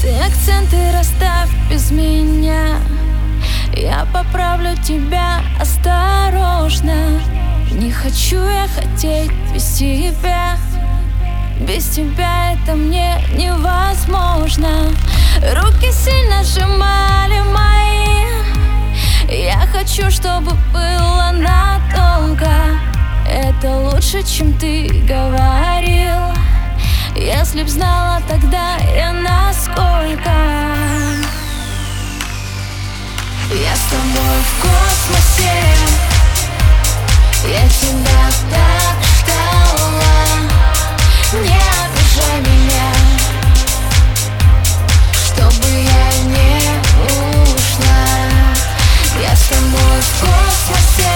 Ты акценты расставь без меня, я поправлю тебя осторожно. Не хочу я хотеть без тебя, без тебя это мне невозможно. Руки сильно сжимали мои, я хочу, чтобы было надолго. Это лучше, чем ты говорил. Если б знала тогда я насколько. Я с тобой в космосе, я тебя так ждала. Не обижай меня, чтобы я не ушла. Я с тобой в космосе,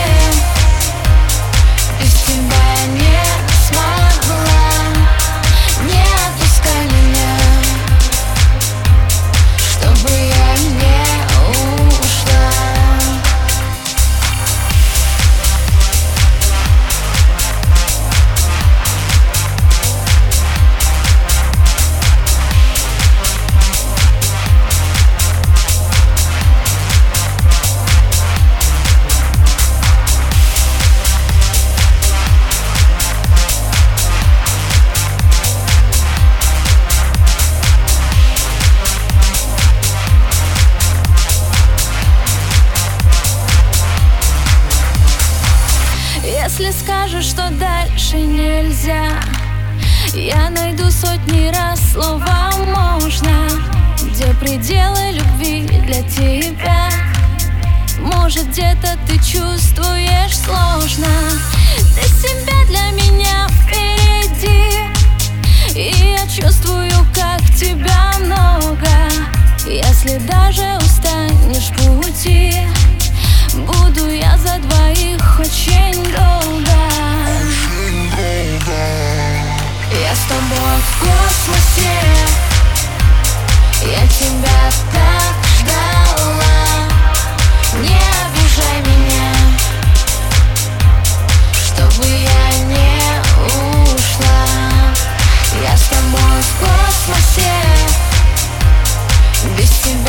без тебя я не смогла. Не отпускай меня, чтобы я не ушла. Если скажешь, что дальше нельзя, я найду сотни раз слова «можно». Где пределы любви для тебя? Может, где-то ты чувствуешь сложно. Ты себя для меня впереди, и я чувствую, как тебя много. Если даже устанешь пути, буду я за двоих очень долго. Я с тобой в космосе, я тебя так ждала. Не обижай меня, чтобы я не ушла. Я с тобой в космосе, без тебя